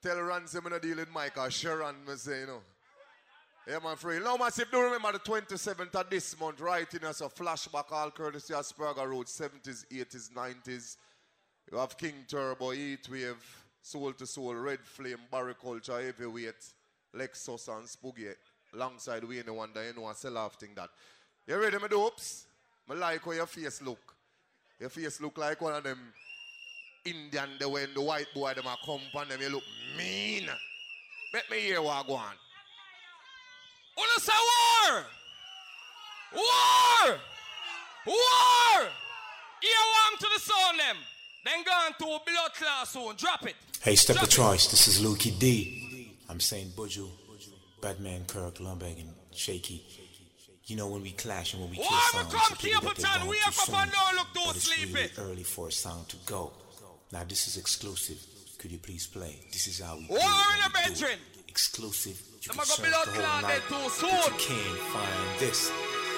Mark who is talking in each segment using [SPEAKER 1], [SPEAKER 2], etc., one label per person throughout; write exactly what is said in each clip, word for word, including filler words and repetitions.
[SPEAKER 1] Tell Ransom I'm not deal with Mike or Sharon, me say, you know. Yeah, man, free. Now, massive, do remember the twenty-seventh of this month, right in as a flashback, all courtesy of Asperger Road, seventies, eighties, nineties. You have King Turbo, Heatwave, Soul to Soul, Red Flame, Barry Culture, Heavyweight, Lexus and Spoogie, alongside we the one that you know, a sell-off thing that. You ready, my dopes? I like how your face look. Your face look like one of them Indian, the when the white boy them a come on them, you look mean. Let me hear what go on.
[SPEAKER 2] Wanna say war? War! War! Here warm to the sound them. Then go on to a blood class soon. Drop it.
[SPEAKER 3] Hey, step
[SPEAKER 2] Drop
[SPEAKER 3] of choice. This is Lukey D. I'm saying Buju, Batman, Kirk, Lumbag, and Shaky. You know when we clash and when we kill
[SPEAKER 2] Why
[SPEAKER 3] songs,
[SPEAKER 2] we come
[SPEAKER 3] the people
[SPEAKER 2] Capleton?
[SPEAKER 3] that they're
[SPEAKER 2] We
[SPEAKER 3] going
[SPEAKER 2] have
[SPEAKER 3] too
[SPEAKER 2] up and
[SPEAKER 3] soon,
[SPEAKER 2] down, look too
[SPEAKER 3] but it's
[SPEAKER 2] sleepy.
[SPEAKER 3] really early for a song to go. Now this is exclusive. Could you please play? This is how we do
[SPEAKER 2] War
[SPEAKER 3] it.
[SPEAKER 2] in the
[SPEAKER 3] when we do
[SPEAKER 2] bedroom.
[SPEAKER 3] it. Exclusive. You
[SPEAKER 2] Them
[SPEAKER 3] can
[SPEAKER 2] a go
[SPEAKER 3] search
[SPEAKER 2] blood
[SPEAKER 3] the whole
[SPEAKER 2] clot
[SPEAKER 3] night,
[SPEAKER 2] there too
[SPEAKER 3] but
[SPEAKER 2] soon.
[SPEAKER 3] you can't find this.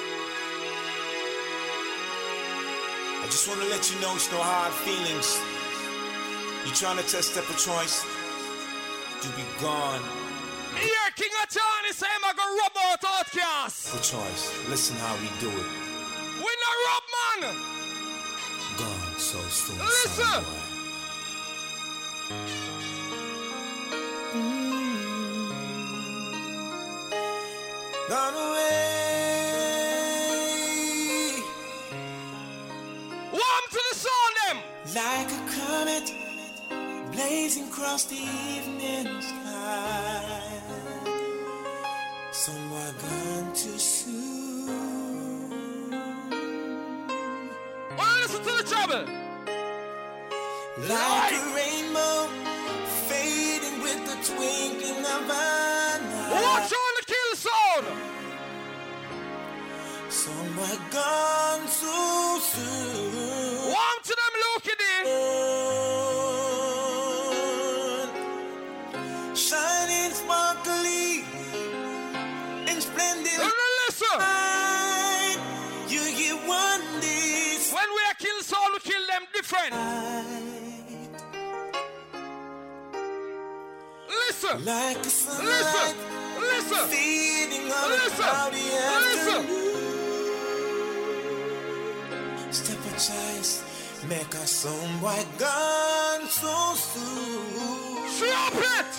[SPEAKER 3] I just want to let you know it's no hard feelings. You trying to test step of choice, you be gone.
[SPEAKER 2] Me hear King of Johnny say I'm gonna rub out outcast.
[SPEAKER 3] For choice, listen how we do it.
[SPEAKER 2] We no rub, man.
[SPEAKER 3] Gone so soon,
[SPEAKER 2] Listen.
[SPEAKER 3] son boy. Gone away.
[SPEAKER 2] Warm to the sound them.
[SPEAKER 3] Like a comet blazing across the evening sky. Somewhere gone too soon.
[SPEAKER 2] Wanna listen to the trouble?
[SPEAKER 3] Like a rainbow fading with the twinkling of an eye.
[SPEAKER 2] Watch on the kill sound.
[SPEAKER 3] Somewhere gone too soon.
[SPEAKER 2] Warm to them, Luke D.
[SPEAKER 3] Shining sparkly and splendid.
[SPEAKER 2] Listen.
[SPEAKER 3] Light. You hear one this.
[SPEAKER 2] When we are kill sound, we kill them different. Listen.
[SPEAKER 3] Like a sunlight.
[SPEAKER 2] Listen. Listen.
[SPEAKER 3] Feeding on
[SPEAKER 2] Listen.
[SPEAKER 3] a cloudy
[SPEAKER 2] Listen.
[SPEAKER 3] afternoon. Step of choice, make a somewhere gone so soon.
[SPEAKER 2] Drop it.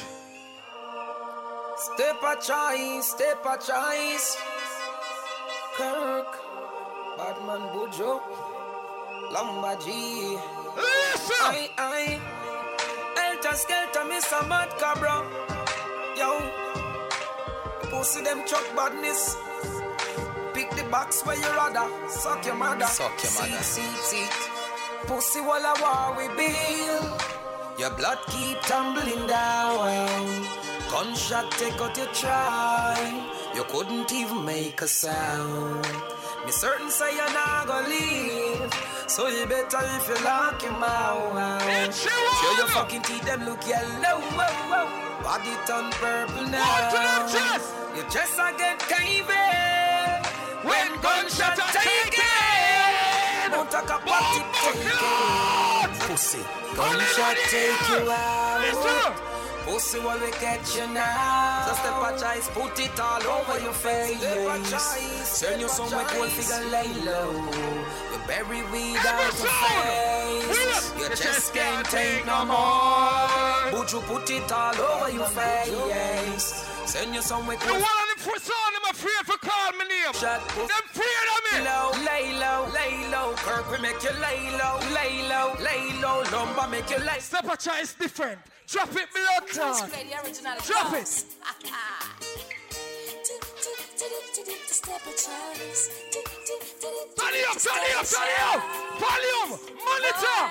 [SPEAKER 4] Step a choice, step a choice. Kirk, Batman Bujo, Lamba G.
[SPEAKER 2] Listen.
[SPEAKER 4] I, I, Elter Skelter, Mister Mad Cabra. Yo, pussy them chuck badness. Pick the box where you rather. Suck your mother.
[SPEAKER 5] Suck your mother.
[SPEAKER 4] Seat, seat, seat. Pussy wall a war we build. Your blood keep tumbling down. Gunshot take out your try. You couldn't even make a sound. Me certain say you're not gonna leave. So you better if you lock him out. Show your fucking teeth, them look yellow. Whoa, whoa. Body turn purple now. Your chest I get caving. When gunshot are taken. Don't talk about it, take it. Pussy, gunshot take you out. Pussy will we catch you now. So step a choice, put it all over your face. Turn your somewhere cold figure lay low. You bury weed out your face. Your chest can't take no more. But you put it all over your face. Send you somewhere cold.
[SPEAKER 2] You want them for son, I'm afraid for call me name.
[SPEAKER 4] Shut
[SPEAKER 2] them afraid of me.
[SPEAKER 4] Low, lay low, lay low. Kirk will make you lay low, lay low, lay low. Lumber make you lay.
[SPEAKER 2] Step a choice different. Drop it below town. Drop it. Turn it up, turn it up, turn it up. Volume, monitor.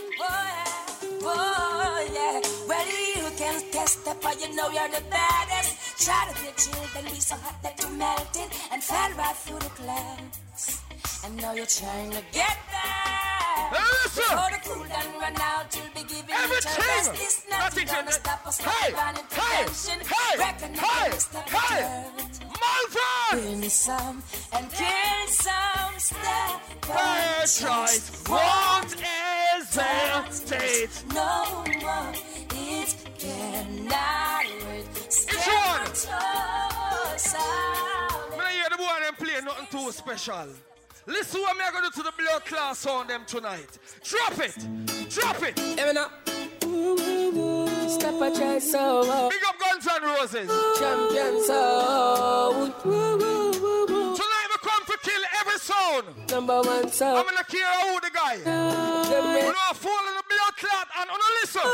[SPEAKER 6] Oh yeah, well you can test up, but you know you're the baddest. Try to be chill, then be so hot that you melted and fell right through the glass. And now you're trying to get there. Before the cool down run out, you'll be giving each other best. This nothing gonna stop us from running prevention. Recognize the hurt. Win some and kill some. Step by
[SPEAKER 2] choice won't hesitate.
[SPEAKER 6] No more, it cannot
[SPEAKER 2] too special. Listen what I'm going to do to the blood class on them tonight. Drop it. Drop it.
[SPEAKER 4] Even up. Step a try so.
[SPEAKER 2] Big up Guns N' Roses.
[SPEAKER 4] Champion sound.
[SPEAKER 2] Tonight we come to kill every sound.
[SPEAKER 4] Number one sound.
[SPEAKER 2] I'm going to kill who the guy. You know I fall in the blood clot and on the listen.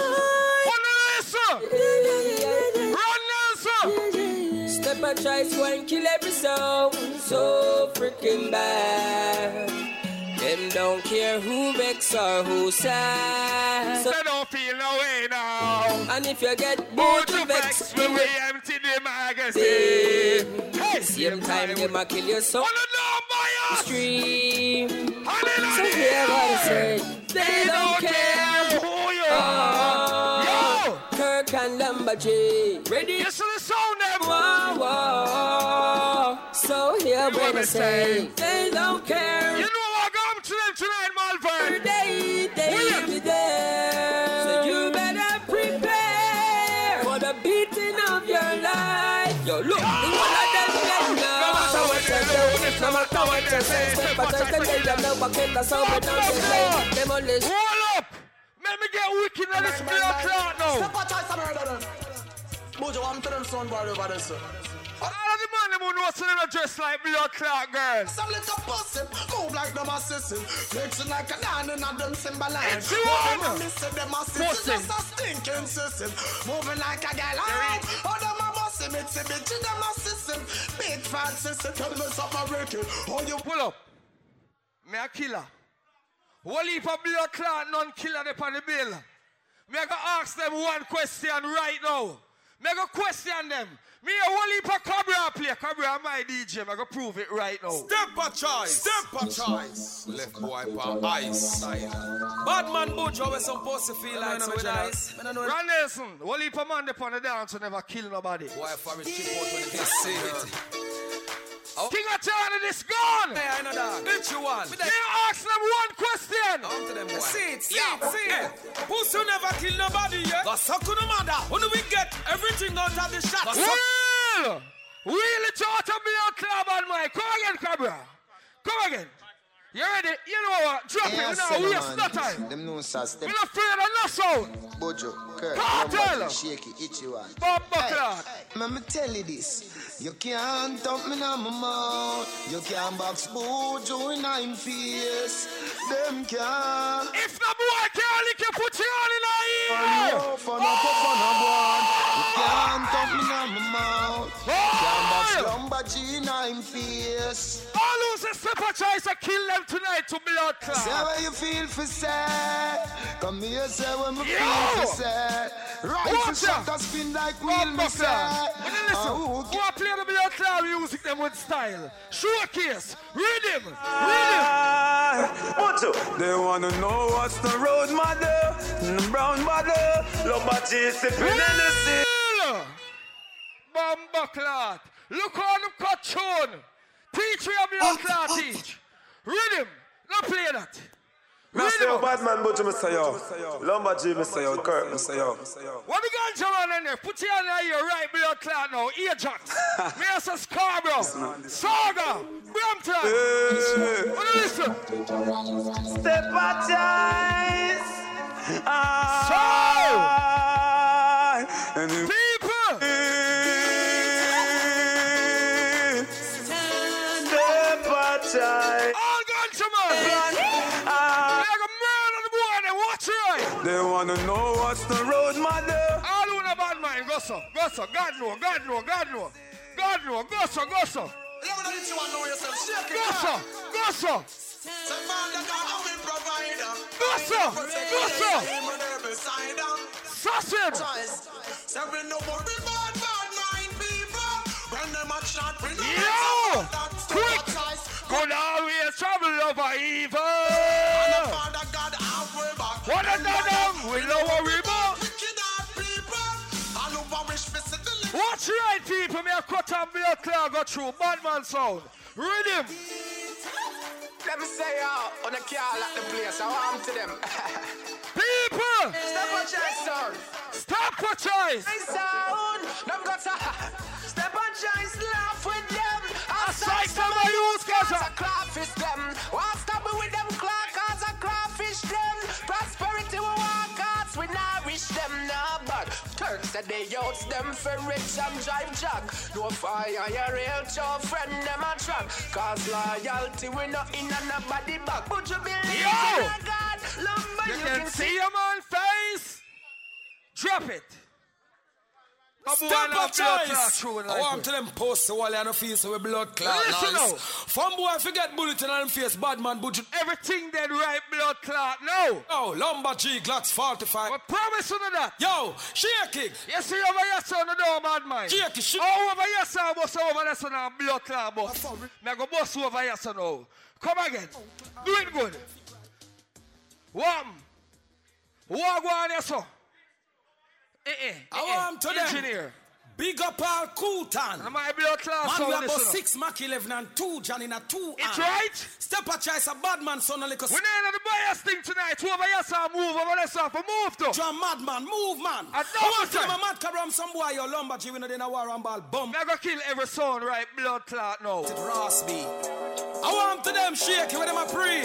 [SPEAKER 2] On the listen. Run Nelson.
[SPEAKER 4] Step a try so and kill every sound. So freaking bad. Them don't care who vex or who sad.
[SPEAKER 2] So they don't feel no way now.
[SPEAKER 4] And if you get
[SPEAKER 2] bored
[SPEAKER 4] bored
[SPEAKER 2] to vex,
[SPEAKER 4] vex,
[SPEAKER 2] we will empty the magazine. Hey,
[SPEAKER 4] same time they might kill your soul.
[SPEAKER 2] On the number,
[SPEAKER 4] stream.
[SPEAKER 2] Hallelujah.
[SPEAKER 4] So hear what I say. They, they don't, don't care
[SPEAKER 2] who you are. Yo,
[SPEAKER 4] Kirk and Lumberjee. Ready?
[SPEAKER 2] You see the sound them.
[SPEAKER 4] Whoa, whoa. So hear what I say. They don't care.
[SPEAKER 2] You know what I'm to them tonight, Malvern.
[SPEAKER 4] They, they be there. So you better prepare for the beating of your life. Yo, look, the one of them get now. No matter what you do, no matter what you say, step out of the day, them no bucket, that's how we don't get laid. Them only
[SPEAKER 2] hold up. Let me get wicked in this blood clot now.
[SPEAKER 5] Step out of the murder. Mojo, I'm telling son boy over there, sir.
[SPEAKER 2] All of the man who knows they dress like blood clot girls.
[SPEAKER 5] Some little pussy, move like them assassin. Flexing like a lion and them symbolize.
[SPEAKER 2] It's you on
[SPEAKER 5] them assassin, them assassin. Just a stinking system. Moving like a gal. Oh, them a bossy, mitzy bitch, them assassin. Big fat system, tell me something wicked. Oh, you
[SPEAKER 2] pull up. Me a killer. What if a blood clot non-killer they on the bill? Me a go ask them one question right now. Me a go question them. Me a whole heap of Cabra play. Cabra my D J. I go prove it right now.
[SPEAKER 3] Step a choice. Step a choice. Left boy for ice. Bad man Bojo with some pussy feel like so nice.
[SPEAKER 2] Ron Nelson, whole heap of man upon the dance who never kill nobody.
[SPEAKER 3] Boy for a chip out when they say it.
[SPEAKER 2] Oh. King of China, this gone.
[SPEAKER 3] Hey, I know that. Get you one.
[SPEAKER 2] You ask them one question.
[SPEAKER 3] On to them, boy. See it, see it, see it. Pussy never kill nobody, yeah? Go suck on the mother. When we get everything out of the shot.
[SPEAKER 2] Well, wheel it out of me on club on my. Come again, Cabra. Come again. You ready? You know what? Drop
[SPEAKER 7] yeah,
[SPEAKER 2] it. You know, waste no time.
[SPEAKER 7] Them no sir.
[SPEAKER 2] We're not afraid of no sound.
[SPEAKER 7] Bojo, Kirk,
[SPEAKER 2] Cartel.
[SPEAKER 7] Shaky, itchy one.
[SPEAKER 2] Bob Buckler.
[SPEAKER 7] Hey, let me tell you this. You can't dump me on my mouth. You can't box Bojo in nine face. Them can't.
[SPEAKER 2] If the boy can't lick you, put you on in a ear.
[SPEAKER 7] Oh, for no pop on a one. You can't dump me on my mouth. You can't box Lumberjee nine face.
[SPEAKER 2] All who's a step a choice to kill them tonight to blood clot.
[SPEAKER 7] Say how you feel for sad. Come here, say when me
[SPEAKER 2] Yo.
[SPEAKER 7] feel for sad. Rifle shot a spin like wheel me sad.
[SPEAKER 2] Listen, who a play the blood clot music them with style. Showcase, rhythm, rhythm.
[SPEAKER 8] Mojo, they wanna know what's the road mother, the brown mother, Lumberjee sipping in the sea.
[SPEAKER 2] Bomba clot. Look on the cut tune. Teach me a blood clot teach. Rhythm, not play that.
[SPEAKER 8] Mister Bad man, Mojo, Mister Yo. Lumberjee, Mister Yo. Kirk, Mister Yo.
[SPEAKER 2] What the ganja man in there? Put your hand on your right blood clot now. Ajax. Master Scarborough. Saga. Brampton.
[SPEAKER 8] Hey.
[SPEAKER 2] What do you listen?
[SPEAKER 8] Step a choice.
[SPEAKER 2] So, people.
[SPEAKER 8] Step a choice.
[SPEAKER 2] All ganja man.
[SPEAKER 8] They wanna know what's the road, mother.
[SPEAKER 2] All who no bad mind, go so, go so. God know, God know, God know. God know, go so, go so.
[SPEAKER 5] You know that you want to know yourself. Shake it.
[SPEAKER 2] Go so, go so.
[SPEAKER 5] Say, Father God, I'm a provider.
[SPEAKER 2] Go so, go so. Sausage.
[SPEAKER 5] Say, we no more be bad, bad mind people. When them a shot, we know
[SPEAKER 2] Yo, quick. Could always travel over evil.
[SPEAKER 5] And the Father God, have we back.
[SPEAKER 2] What a damn, we know what we about. Watch right, people. Me a cut and blood clot go through. Bad man sound. Rhythm.
[SPEAKER 5] Let me say, uh, on the car at the place, I want to them.
[SPEAKER 2] People.
[SPEAKER 5] Step on choice, son.
[SPEAKER 2] Stop for choice.
[SPEAKER 5] Hey, sound. Them got to step on choice, laugh with them.
[SPEAKER 2] I sight some of you Yes,
[SPEAKER 5] cause I crawfish them. Won't stop me with them claw, cause I crawfish them. Prosperity we want, cause we nourish them. Nah, but Turks that they out them for rich and drive jack. No fire, your real tough friend, them a track. Cause loyalty we not in and nobody back. But you believe in a God, love me,
[SPEAKER 2] you,
[SPEAKER 5] you
[SPEAKER 2] can,
[SPEAKER 5] can
[SPEAKER 2] see your man face. Drop it.
[SPEAKER 9] Step up, choice. I want to them post the wall and feel so we blood clot nice. From boy forget bulletin on them face, bad man budget.
[SPEAKER 2] Everything dead right, blood clot, no.
[SPEAKER 9] Oh, Lumber G, Glocks forty-five.
[SPEAKER 2] I promise you that.
[SPEAKER 9] Yo, shake it.
[SPEAKER 2] You see over here, son, the door, bad man.
[SPEAKER 9] Shake it, shake it.
[SPEAKER 2] Oh, over here, son, boss over there, son, and blood clot, boss. Now go boss over here, son, now. Come again. Do it good. One. Walk on here, son. Eh, eh,
[SPEAKER 9] I
[SPEAKER 2] eh,
[SPEAKER 9] want to
[SPEAKER 2] engineer.
[SPEAKER 9] Them. Big up all Kutan.
[SPEAKER 2] And my blood class.
[SPEAKER 9] Man, we have about six Mac eleven and two John in a two.
[SPEAKER 2] It's right.
[SPEAKER 9] Step a choice a bad man son a little.
[SPEAKER 2] We need the bias thing tonight. Who over here saw move over there saw for move to.
[SPEAKER 9] John madman, move man.
[SPEAKER 2] I
[SPEAKER 9] want to my mad cabram some boy your lumber G we know in a war and ball bomb.
[SPEAKER 2] Never kill every son right blood clot now.
[SPEAKER 9] It Ross B. I want to them shake with them a pray.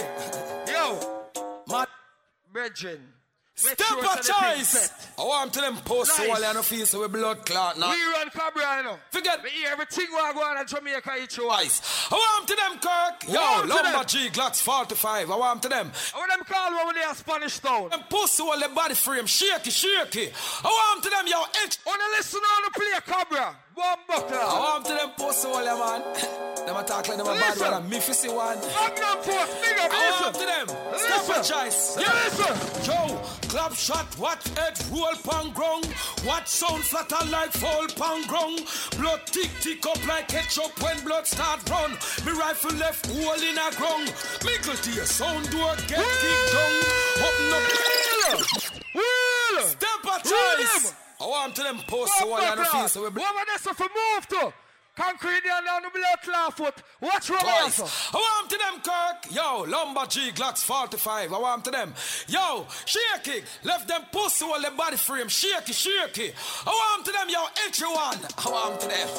[SPEAKER 2] Yo.
[SPEAKER 9] Mad
[SPEAKER 2] Brethren.
[SPEAKER 9] Step a choice. I want to them post nice. Wall and feel so we blood clot now.
[SPEAKER 2] We run Cabra now.
[SPEAKER 9] Forget
[SPEAKER 2] me hear everything we go on in Jamaica each twice.
[SPEAKER 9] I want to them Kirk. Yo, Lumber G, Glocks forty-five. I want to them.
[SPEAKER 2] I want them call when they are Spanish town.
[SPEAKER 9] Them post all the body frame, shaky, shaky. I want to them yo H.
[SPEAKER 2] Wanna listen on the play Cabra. One buckler.
[SPEAKER 9] I want to them post all them man. Them talk like them a bad one and me fissy one.
[SPEAKER 2] Magnum post, big up,
[SPEAKER 9] I
[SPEAKER 2] listen.
[SPEAKER 9] want to them.
[SPEAKER 2] Listen.
[SPEAKER 9] Step a choice.
[SPEAKER 2] Yeah, listen.
[SPEAKER 9] Yo, clap shot, what head roll pang grung. What sound flatter like fall pang grung. Blood tick tick up like ketchup when blood start run. Me rifle left hole in a grung. Mickle to your sound door get kicked down. Open up.
[SPEAKER 2] Wheel.
[SPEAKER 9] Step a choice. I want to them post the wall and the face.
[SPEAKER 2] What about this for move to? Concrete down down the blood clot foot. Watch what I
[SPEAKER 9] want to them, Kirk. Yo, Lumber G, Glocks forty-five. I want to them. Yo, shaky. Left them pussy all the body frame. Shaky, shaky. I want to them, yo, H one. I want to them.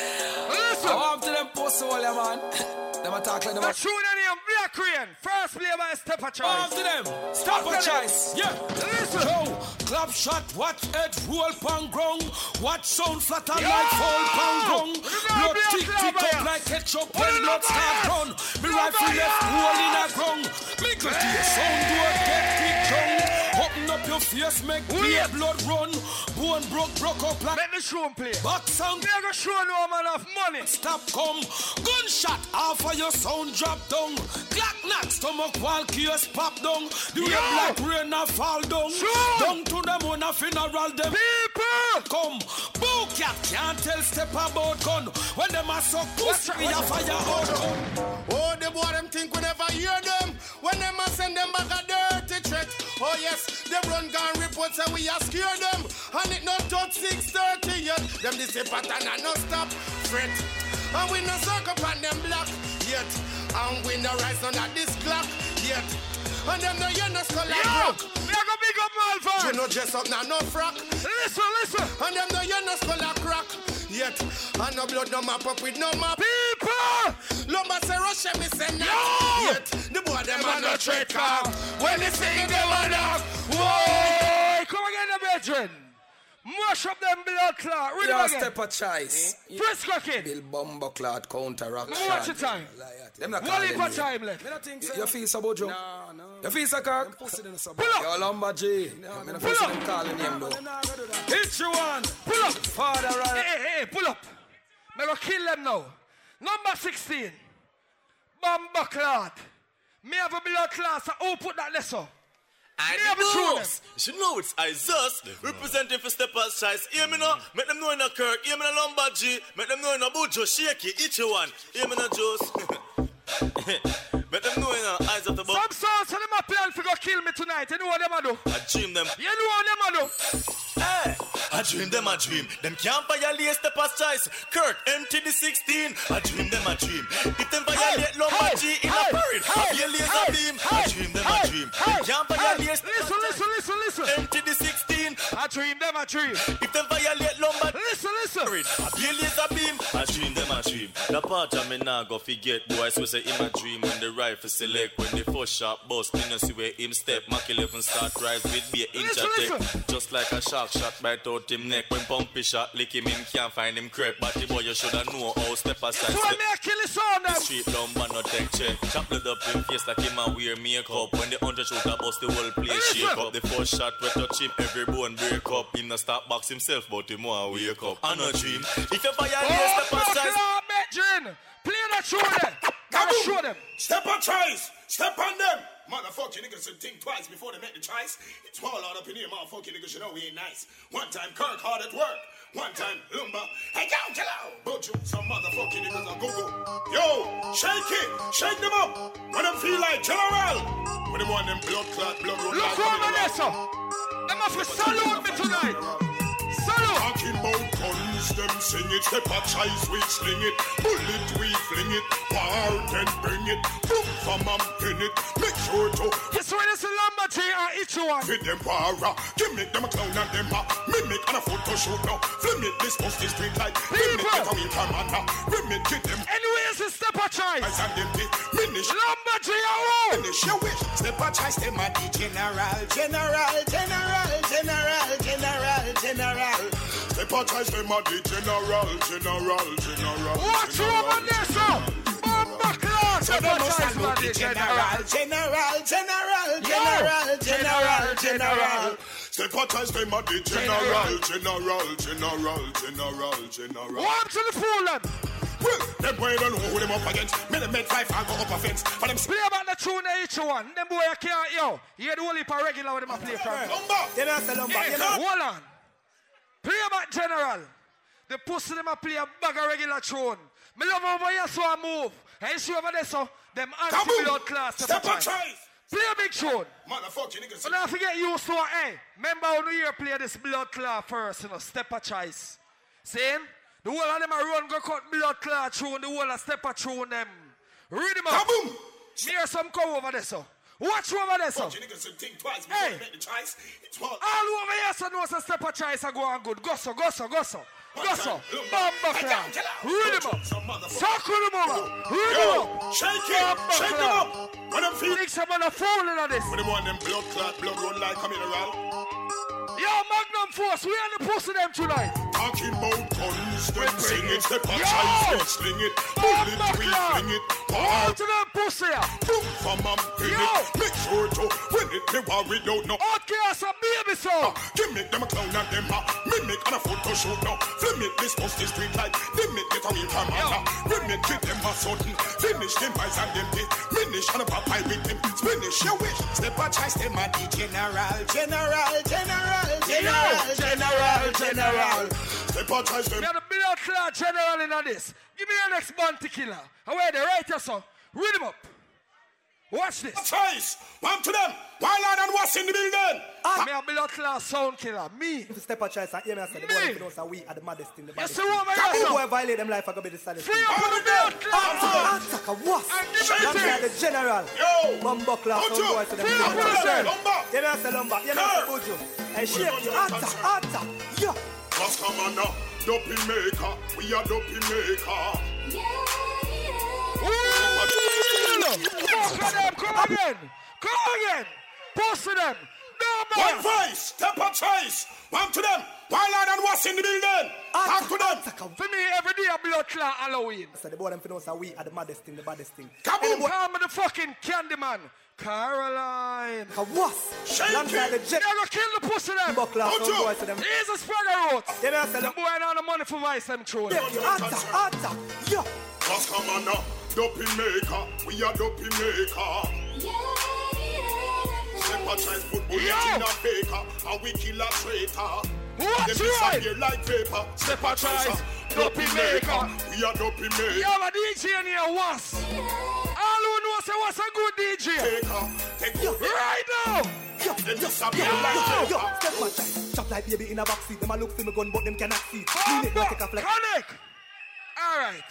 [SPEAKER 2] Listen.
[SPEAKER 9] I want to them pussy all the man. Them attack like them.
[SPEAKER 2] That's true in them. Black Rain. First play by Step a Choice.
[SPEAKER 9] I want to them. Step a Choice. Yeah.
[SPEAKER 2] Listen.
[SPEAKER 9] Yo, clap shot. What head roll pang grung. What sound flatter like fall pang grung. Blood tick tick up like ketchup when blood start run. Me rifle left hole in a grung. Me go to your sound door get kicked down. Open up your face, make clear blood run. Bone broke, broke up like.
[SPEAKER 2] Let the show play.
[SPEAKER 9] Box sound.
[SPEAKER 2] Me go show no man of money.
[SPEAKER 9] Stop come. Gunshot off of your sound drop down. Clack knock stomach while chaos pop down. The way black rain a fall down.
[SPEAKER 2] Sure.
[SPEAKER 9] Down to them on a funeral them.
[SPEAKER 2] People
[SPEAKER 9] come. Boo cat can't tell step about gun. When them a suck pussy, we a fire out.
[SPEAKER 5] Oh, the boy them think we never hear them. When them a send them back a dirty threat. Oh yes, them run gun reports and we a scare them. And it not touch six thirty yet. Them this a pattern and no stop fret. And we no circle on them block yet. And we no rise on at this clock yet. And them no hear no skull like rock.
[SPEAKER 2] Me a go big up Malva.
[SPEAKER 5] You no dress up now no frock.
[SPEAKER 2] Listen, listen.
[SPEAKER 5] And them no hear no skull like crack. Yet, and no blood no map up with no map.
[SPEAKER 2] People!
[SPEAKER 5] Lumber say rush me say no. Yet, the boy them
[SPEAKER 2] are
[SPEAKER 5] no trade car.
[SPEAKER 2] When they sing them on up. Whoa! Come again, the brethren. Mash up them blood clot. Read them again.
[SPEAKER 9] Step a choice.
[SPEAKER 2] Press cooking.
[SPEAKER 9] Bill Bomber clot counter rock.
[SPEAKER 2] Watch your time. One heap time left.
[SPEAKER 9] You feel so, Bojo? No, no. You feel so, Kirk? Pull up. Yo, Lumber G.
[SPEAKER 2] Pull up.
[SPEAKER 9] Calling him, though. Hit you one.
[SPEAKER 2] Pull up.
[SPEAKER 9] Father, right.
[SPEAKER 2] Hey, hey, hey, pull up. I'm going to kill them now. Number sixteen. Bomber clot. Me have a blood clot, so who put that lesson?
[SPEAKER 10] I know. You should know it's Isus representing for Steppers Choice. Hear me now, make them know in a Kirk. Hear me in a Lumber G, make them know in a Bojo, Shaky, each one. Hear me in a Joes. Make them know in a Eyes of the Book.
[SPEAKER 2] Some sons of them a plan to go kill me tonight. You know what them a do?
[SPEAKER 10] I dream them.
[SPEAKER 2] You know what them a do?
[SPEAKER 10] Hey, I dream them a dream. Them can't violate Steppers Choice. Kirk, empty the sixteen. I dream them a dream. If them violate Lumber G in a parade, I be a laser beam. I dream them a dream. Them can't violate
[SPEAKER 2] Listen, listen, listen, listen.
[SPEAKER 10] Empty the sixteen.
[SPEAKER 2] I dream them a dream.
[SPEAKER 10] If them violate Lumber,
[SPEAKER 2] listen. listen, listen.
[SPEAKER 10] A bill is a beam, a dream them a dream. The part of me nah go forget. Boy, so say him a dream when the rifle select. When the first shot bust, me no see where him step. Mac eleven start rise with be a inch attack. Just like a shark shot bite out him neck. When pumpy shot lick him, him can't find him crep. But the boy you shoulda know how step aside.
[SPEAKER 2] So I make kill his son them.
[SPEAKER 10] Street lumber no take check. Chop blood up him face like him a wear makeup. When the hundred shooter bust the whole place shake up. The first shot we touch him, every bone break up. Him no start box himself, but him want wake up. I no dream. If you fire,
[SPEAKER 2] oh,
[SPEAKER 10] step aside.
[SPEAKER 2] Oh, Bedrin. Play that show them. Gotta show them.
[SPEAKER 5] Step on choice. Step on them. Motherfucking niggas should think twice before they make the choice. It's all out up in here, motherfucking niggas should know we ain't nice. One time Kirk hard at work. One time Lumba. Hey, yo, chill out. Bojo, some motherfucking niggas are go-go. Yo, shake it. Shake them up. When them feel like General. When them want them blood clot, blood run.
[SPEAKER 2] Look over there, sir. Them have to salute me tonight. Salute.
[SPEAKER 5] Talking about guns, them sing it. Step a choice, we sling it. Bullet, we fling it. War, then bring it. Boom, from and pin it. Make sure to.
[SPEAKER 2] This one is a lumber tree and each one.
[SPEAKER 5] With them para. Gimmick them a clown and them a mimic and a photo shoot now. Film it, this post is street light. Mimic it how we come on now. Mimic it them.
[SPEAKER 2] Anyway, it's a step a choice.
[SPEAKER 5] I said them big. Minish.
[SPEAKER 2] Lumber tree and
[SPEAKER 5] finish your wish. Step a choice, them a the general. General, general, general, general, general. Step a choice, them a the general, general, general.
[SPEAKER 2] Watch over there, sir. Bomba clock.
[SPEAKER 5] So they must salute the general, general, general, general, general, general. Step a choice, them a the general, general, general, general, general.
[SPEAKER 2] Walk to the full end.
[SPEAKER 5] Well, them boy don't know who them up against. Me them make five and go up a fence. For them
[SPEAKER 2] play about the tune each one. Them boy can't, yo. You hear the whole heap of regular with them a play from.
[SPEAKER 5] Lumba.
[SPEAKER 7] You know, say Lumba. You know.
[SPEAKER 2] Hold on. Play about general. The pussy them a play a bag of regular tune. Me love over here so I move. And you see over there so, them anti-blood class.
[SPEAKER 5] Step a choice.
[SPEAKER 2] Play a big tune.
[SPEAKER 5] Motherfucking niggas.
[SPEAKER 2] But don't forget you so, hey. Remember when you hear play this blood class first, you know, step a choice. See? The whole of them a run go cut blood clot through the whole of step a through them. Read them up.
[SPEAKER 5] Kaboom!
[SPEAKER 2] Hear some come over there, so. Watch over there, so.
[SPEAKER 5] You niggas should think twice before
[SPEAKER 2] hey.
[SPEAKER 5] you make the choice. It's all.
[SPEAKER 2] All over here, so knows a step a choice a go on good. Go so, go so, go so. Go so. Bomba clot. Read them up. Circle them over. Read them up.
[SPEAKER 5] Shake it. Shake them up. When them feel.
[SPEAKER 2] Think someone a fool in this.
[SPEAKER 5] When them want them blood clot, blood run like a mineral.
[SPEAKER 2] Yo, Magnum Force, we on the post of them tonight.
[SPEAKER 5] Talking about guns, them sing it, step a choice, we sling it, bullet, we fling it,
[SPEAKER 2] all to them pussy.
[SPEAKER 5] Boom, from and pin it, make sure to win it, me worry don't know.
[SPEAKER 2] Okay, as a baby so.
[SPEAKER 5] Gimmick them a clown and them a mimic and a photo shoot now. Film it, this post is street light, limit get a real camera. Remit with them a sudden, finish them eyes and them teeth, minish and a pie with them, finish your wish. Step a choice, them a the general, general, general. General, general, general. Step out, try them.
[SPEAKER 2] We have the blood clot general in this. Give me the next bounty killer. And where they right here, so. Read them up. Watch this.
[SPEAKER 5] Choice. One to them. Wild lad and what's in the building?
[SPEAKER 2] Ah. Me a blood clot sound killer. Me.
[SPEAKER 7] If you step out, choice, and hear me, I said, the boy knows that we are the maddest in the
[SPEAKER 2] yes,
[SPEAKER 7] baddest.
[SPEAKER 2] Yes, sir, over here, so.
[SPEAKER 7] Boy violate them life, I go be the saddest.
[SPEAKER 2] Free up on the blood clot.
[SPEAKER 7] Attack a wasp.
[SPEAKER 2] And give it to
[SPEAKER 7] the general.
[SPEAKER 5] Yo.
[SPEAKER 7] Bumbo class.
[SPEAKER 5] Free up
[SPEAKER 7] on the
[SPEAKER 5] blood.
[SPEAKER 7] Lumba. You know, say Lumba. You know, say Bojo. Hey, shake you. Attack, attack. Yeah.
[SPEAKER 5] What's coming now? Dopey maker. We are dopey maker.
[SPEAKER 2] Yeah, yeah. Come on, them. Come again. Come again. Post to them. No more.
[SPEAKER 5] One voice. Step a choice. One to them. Wild lad and what's in the building? Talk to them.
[SPEAKER 2] For me, every day a blood clot Halloween.
[SPEAKER 7] So the boy them knows that we are the maddest thing, the baddest thing.
[SPEAKER 5] Kaboom!
[SPEAKER 2] Call me the fucking candy man. Caroline.
[SPEAKER 7] A wasp.
[SPEAKER 5] Shake
[SPEAKER 7] Alongside
[SPEAKER 5] it.
[SPEAKER 7] the jet.
[SPEAKER 2] They're gonna kill the pussy them.
[SPEAKER 7] Buckler,
[SPEAKER 5] Don't
[SPEAKER 7] some
[SPEAKER 5] you?
[SPEAKER 7] boys to them.
[SPEAKER 2] He's a spragger road.
[SPEAKER 7] You know, say
[SPEAKER 2] The
[SPEAKER 7] them.
[SPEAKER 2] boy ain't on the money for vice them throwing.
[SPEAKER 7] Yeah, you attack, attack. Yeah.
[SPEAKER 5] What's coming now? Dopey maker. We are dopey maker. Step a choice, put bullet in a baker. And we kill a traitor.
[SPEAKER 2] What's
[SPEAKER 5] Them
[SPEAKER 2] right?
[SPEAKER 5] disappear like paper.
[SPEAKER 2] Step a choice, dopey maker.
[SPEAKER 5] We are dopey maker.
[SPEAKER 2] You have a D J in here, was. All who know say what's a good D J.
[SPEAKER 5] Taker, take you
[SPEAKER 2] Right now.
[SPEAKER 7] Yo,
[SPEAKER 5] Them
[SPEAKER 7] yo,
[SPEAKER 5] disappear
[SPEAKER 7] yo,
[SPEAKER 5] like
[SPEAKER 7] yo, yo,
[SPEAKER 5] paper.
[SPEAKER 7] step my time. Chop like baby in a backseat. Them a look for me gun, but them cannot see.
[SPEAKER 2] Oh,
[SPEAKER 7] Mean it, don't take a flex.
[SPEAKER 2] Connect. All right.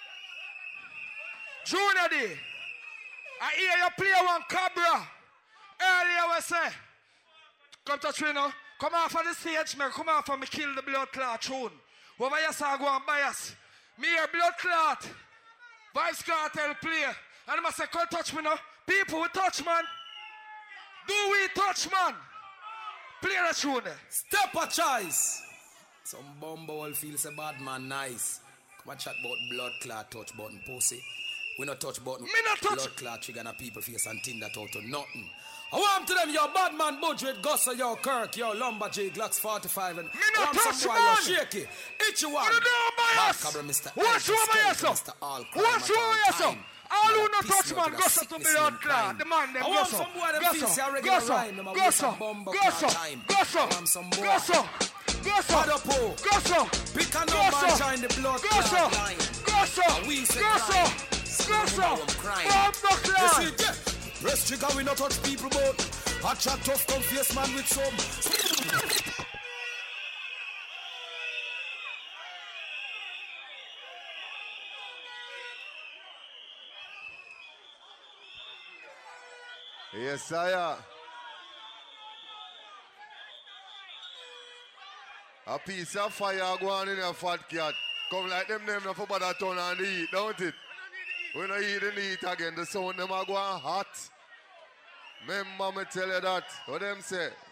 [SPEAKER 2] Junior D. I hear you play one Cabra. Earlier we say, come touch me now. Come off of the stage, man. Come off and me kill the blood clot tune. Over here, so I go and bias. Me a blood clot. Vice Cartel play. And I say, come touch me now. People, we touch, man. Do we touch, man? Play the tune.
[SPEAKER 9] Step a choice. Some bumble will feel say bad man nice. Come and chat about blood clot touch button pussy. We not touch button.
[SPEAKER 2] Me not touch.
[SPEAKER 9] Blood clot trigger na people face and tin that out to nothing. I want to them, yo, bad man budget, Gussa, yo, Kirk, yo, Lumberjig, Glocks forty-five, and
[SPEAKER 2] me not touch, man.
[SPEAKER 9] Yo, Shaky, itchy one.
[SPEAKER 2] You don't bias. What's wrong with yourself? What's wrong with yourself? All who not touch, man, Gussa to be on cloud. The man, them Gussa. Gussa, Gussa, Gussa, Gussa, Gussa, Gussa, Gussa, Gussa,
[SPEAKER 9] pick a number and join the blood
[SPEAKER 2] Gussa, Gussa, Gussa, Gussa, Bomb the cloud.
[SPEAKER 9] Press trigger, we not touch people, but hot chat tough, confess man with some.
[SPEAKER 1] Yes, sire. A piece of fire go on in a fat cat. Come like them name for bother turn and eat, don't it? When I eat and eat again, the sound them are going hot. Remember me tell you that. What them say?